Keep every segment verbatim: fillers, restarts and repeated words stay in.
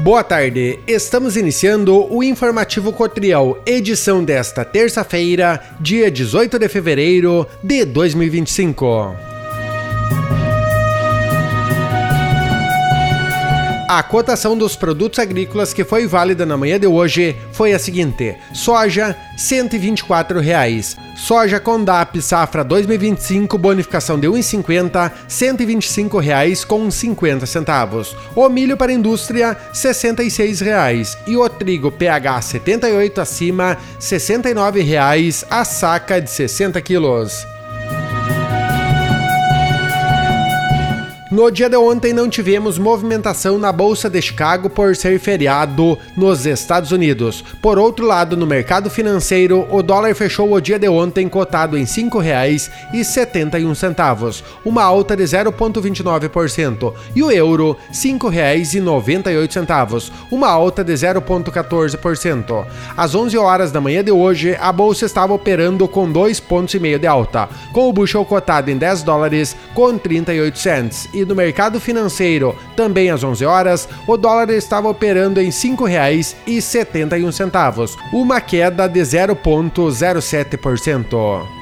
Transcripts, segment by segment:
Boa tarde, estamos iniciando o Informativo Cotriel, edição desta terça-feira, dia dezoito de fevereiro de dois mil e vinte e cinco. A cotação dos produtos agrícolas que foi válida na manhã de hoje foi a seguinte: soja, cento e vinte e quatro reais. Soja Condap safra dois mil e vinte e cinco, bonificação de um real e cinquenta centavos, cento e vinte e cinco reais com cinquenta centavos. O milho para indústria, sessenta e seis reais. E o trigo P H setenta e oito acima, sessenta e nove reais a saca de sessenta quilos. No dia de ontem não tivemos movimentação na Bolsa de Chicago por ser feriado nos Estados Unidos. Por outro lado, no mercado financeiro, o dólar fechou o dia de ontem cotado em cinco reais e setenta e um centavos, uma alta de zero vírgula vinte e nove por cento, e o euro, cinco reais e noventa e oito centavos, uma alta de zero vírgula quatorze por cento. Às onze horas da manhã de hoje, a bolsa estava operando com dois vírgula cinco pontos de alta, com o bushel cotado em dez dólares com trinta e oito centavos. E no mercado financeiro, também às onze horas, o dólar estava operando em cinco reais e setenta e um centavos, uma queda de zero vírgula zero sete por cento.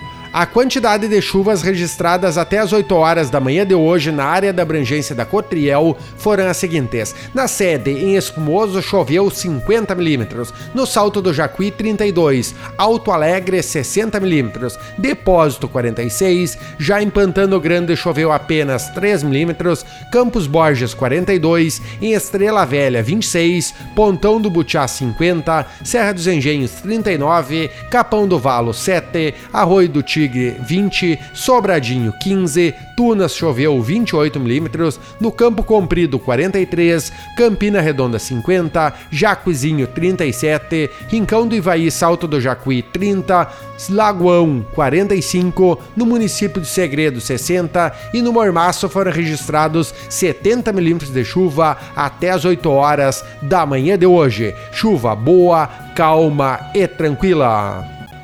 A quantidade de chuvas registradas até as oito horas da manhã de hoje na área da abrangência da Cotriel foram as seguintes: na sede, em Espumoso, choveu cinquenta milímetros, no Salto do Jacuí, trinta e dois, Alto Alegre, sessenta milímetros, Depósito, quarenta e seis, já em Pantano Grande choveu apenas três milímetros, Campos Borges, quarenta e dois, em Estrela Velha, vinte e seis, Pontão do Butiá, cinquenta, Serra dos Engenhos, trinta e nove, Capão do Valo, sete, Arroio do Tigre, vinte, Sobradinho, quinze, Tunas choveu vinte e oito milímetros, no Campo Comprido, quarenta e três, Campina Redonda, cinquenta, Jacuizinho, trinta e sete, Rincão do Ivaí, Salto do Jacuí, trinta, Lagoão, quarenta e cinco, no município de Segredo, sessenta, e no Mormaço foram registrados setenta milímetros de chuva até as oito horas da manhã de hoje. Chuva boa, calma e tranquila.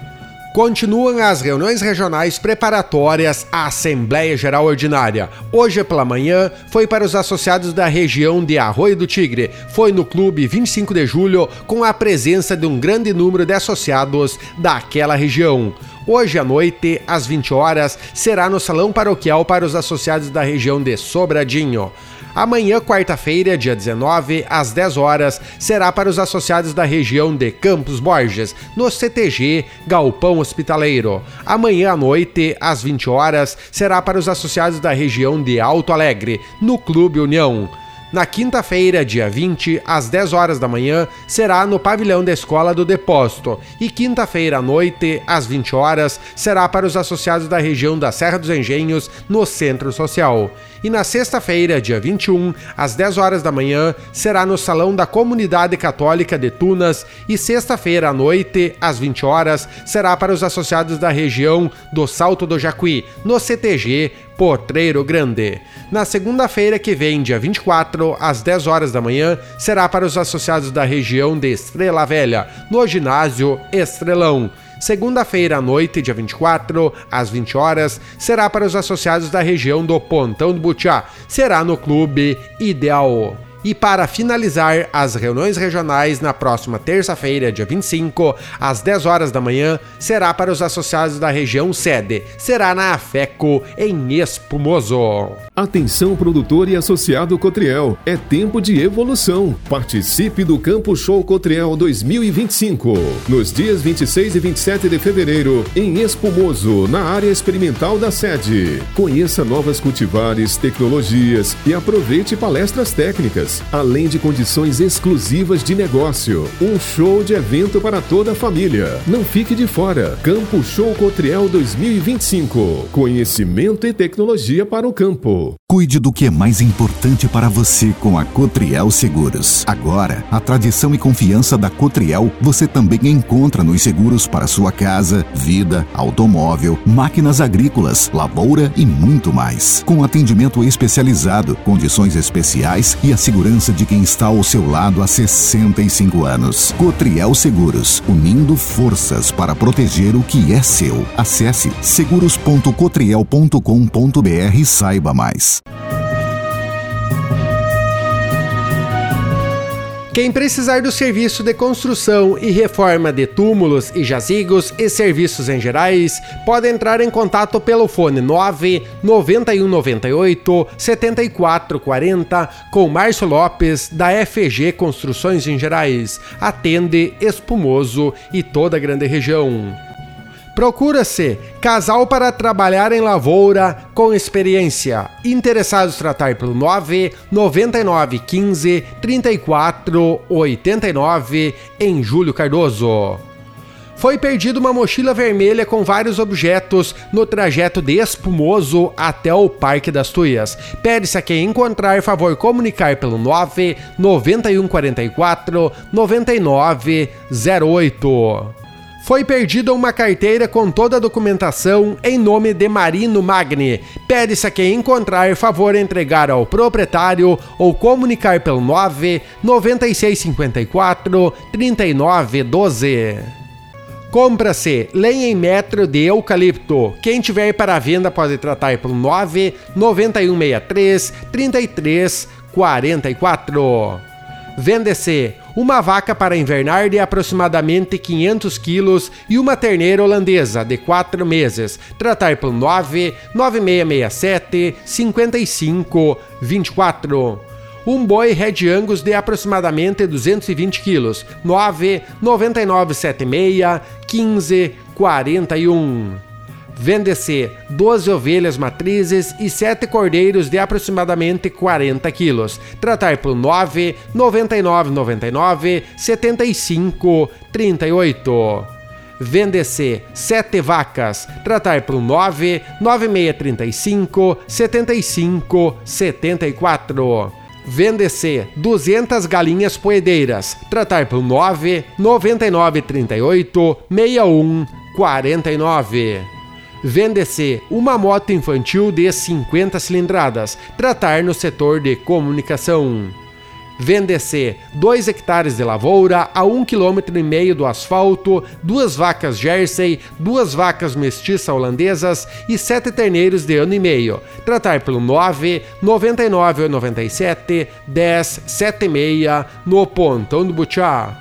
Continuam as reuniões regionais preparatórias à Assembleia Geral Ordinária. Hoje pela manhã foi para os associados da região de Arroio do Tigre. Foi no Clube vinte e cinco de julho com a presença de um grande número de associados daquela região. Hoje à noite, às vinte horas, será no Salão Paroquial para os associados da região de Sobradinho. Amanhã, quarta-feira, dia dezenove, às dez horas, será para os associados da região de Campos Borges, no C T G Galpão Hospitaleiro. Amanhã à noite, às vinte horas, será para os associados da região de Alto Alegre, no Clube União. Na quinta-feira, dia vinte, às dez horas da manhã, será no pavilhão da Escola do Depósito. E quinta-feira à noite, às vinte horas, será para os associados da região da Serra dos Engenhos, no Centro Social. E na sexta-feira, dia vinte e um, às dez horas da manhã, será no Salão da Comunidade Católica de Tunas. E sexta-feira à noite, às vinte horas, será para os associados da região do Salto do Jacuí, no C T G Potreiro Grande. Na segunda-feira que vem, dia vinte e quatro, às dez horas da manhã, será para os associados da região de Estrela Velha, no ginásio Estrelão. Segunda-feira à noite, dia vinte e quatro, às vinte horas, será para os associados da região do Pontão do Butiá. Será no Clube Ideal. E para finalizar as reuniões regionais, na próxima terça-feira, dia vinte e cinco, às dez horas da manhã, será para os associados da região sede. Será na AFECO, em Espumoso. Atenção, produtor e associado Cotriel, é tempo de evolução. Participe do Campo Show Cotriel dois mil e vinte e cinco, nos dias vinte e seis e vinte e sete de fevereiro, em Espumoso, na área experimental da sede. Conheça novas cultivares, tecnologias e aproveite palestras técnicas, além de condições exclusivas de negócio. Um show de evento para toda a família. Não fique de fora. Campo Show Cotriel dois mil e vinte e cinco. Conhecimento e tecnologia para o campo. Cuide do que é mais importante para você com a Cotriel Seguros. Agora, a tradição e confiança da Cotriel você também encontra nos seguros para sua casa, vida, automóvel, máquinas agrícolas, lavoura e muito mais. Com atendimento especializado, condições especiais e a segurança de quem está ao seu lado há sessenta e cinco anos. Cotriel Seguros, unindo forças para proteger o que é seu. Acesse seguros ponto cotriel ponto com ponto br e saiba mais. Quem precisar do serviço de construção e reforma de túmulos e jazigos e serviços em gerais, pode entrar em contato pelo fone nove nove um nove oito sete quatro quatro zero com Márcio Lopes, da F G Construções em Gerais. Atende Espumoso e toda a grande região. Procura-se casal para trabalhar em lavoura com experiência. Interessados tratar pelo nove nove nove um cinco três quatro oito nove em Júlio Cardoso. Foi perdida uma mochila vermelha com vários objetos no trajeto de Espumoso até o Parque das Tuias. Pede-se a quem encontrar favor comunicar pelo nove nove um quatro quatro nove nove zero oito. Foi perdida uma carteira com toda a documentação em nome de Marino Magni. Pede-se a quem encontrar favor entregar ao proprietário ou comunicar pelo nove nove seis cinco quatro três nove um dois. Compra-se lenha em metro de eucalipto. Quem tiver para venda pode tratar pelo nove nove um seis três três três quatro quatro. Vende-se uma vaca para invernar de aproximadamente quinhentos quilos e uma terneira holandesa de quatro meses. Tratar pelo nove nove seis seis sete cinco cinco dois quatro. Um boi Red Angus de aproximadamente duzentos e vinte quilos. nove nove nove sete seis quinze quarenta e um. Vende-se doze ovelhas matrizes e sete cordeiros de aproximadamente quarenta quilos. Tratar pelo nove nove nove nove nove sete cinco três oito. Vende-se sete vacas. Tratar pelo nove nove seis três cinco sete cinco sete quatro. Vende-se duzentas galinhas poedeiras. Tratar pelo nove nove nove três oito seis um quatro nove. Vende-se uma moto infantil de cinquenta cilindradas. Tratar no setor de comunicação. Vende-se dois hectares de lavoura a um quilômetro e meio do asfalto, duas vacas Jersey, duas vacas mestiças holandesas e sete terneiros de ano e meio. Tratar pelo nove nove nove nove sete um zero sete seis no Pontão do Butiá.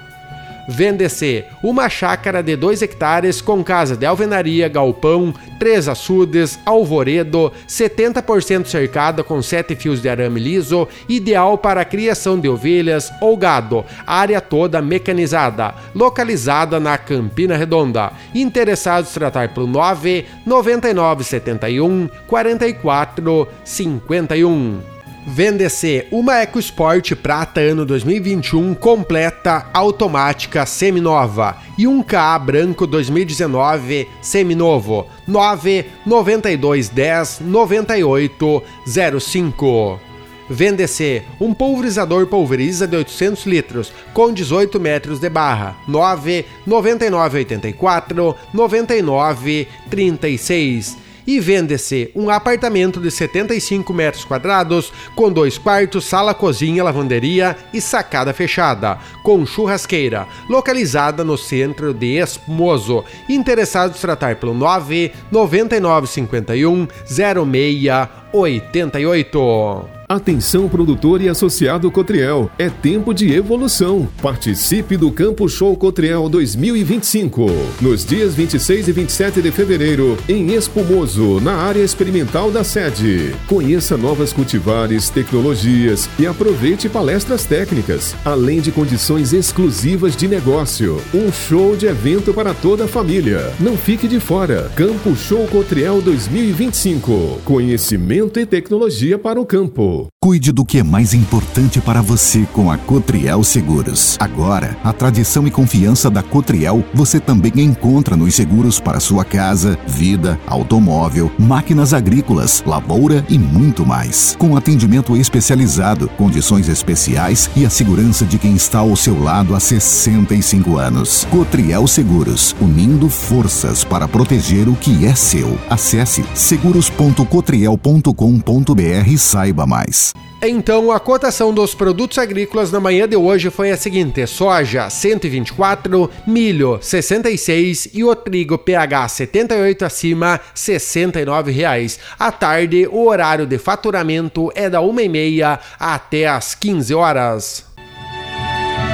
Vende-se uma chácara de dois hectares com casa de alvenaria, galpão, três açudes, alvoredo, setenta por cento cercada com sete fios de arame liso, ideal para a criação de ovelhas ou gado, área toda mecanizada, localizada na Campina Redonda. Interessados tratar pelo nove nove nove sete um quatro quatro cinco um. Vende-se uma EcoSport Prata ano dois mil e vinte e um completa, automática, seminova e um K A branco dois mil e dezenove seminovo. nove nove dois um zero nove oito zero cinco. Vende-se um pulverizador Pulveriza de oitocentos litros com dezoito metros de barra. nove nove nove oito quatro nove nove três seis. E vende-se um apartamento de setenta e cinco metros quadrados, com dois quartos, sala, cozinha, lavanderia e sacada fechada, com churrasqueira, localizada no centro de Espumoso. Interessados tratar pelo nove nove nove cinco um zero seis oito oito. Atenção produtor e associado Cotriel, é tempo de evolução. Participe do Campo Show Cotriel dois mil e vinte e cinco, nos dias vinte e seis e vinte e sete de fevereiro, em Espumoso, na área experimental da sede. Conheça novas cultivares, tecnologias e aproveite palestras técnicas, além de condições exclusivas de negócio. Um show de evento para toda a família. Não fique de fora. Campo Show Cotriel dois mil e vinte e cinco. Conhecimento e tecnologia para o campo. Cuide do que é mais importante para você com a Cotriel Seguros. Agora, a tradição e confiança da Cotriel você também encontra nos seguros para sua casa, vida, automóvel, máquinas agrícolas, lavoura e muito mais. Com atendimento especializado, condições especiais e a segurança de quem está ao seu lado há sessenta e cinco anos. Cotriel Seguros, unindo forças para proteger o que é seu. Acesse seguros ponto cotriel ponto com ponto br e saiba mais. Então, a cotação dos produtos agrícolas na manhã de hoje foi a seguinte: soja cento e vinte e quatro, milho sessenta e seis e o trigo P H setenta e oito acima sessenta e nove reais. À tarde, o horário de faturamento é da uma e meia até às quinze horas.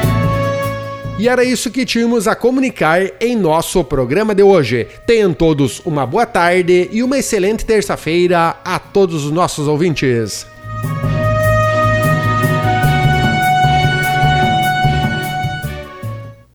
E era isso que tínhamos a comunicar em nosso programa de hoje. Tenham todos uma boa tarde e uma excelente terça-feira a todos os nossos ouvintes.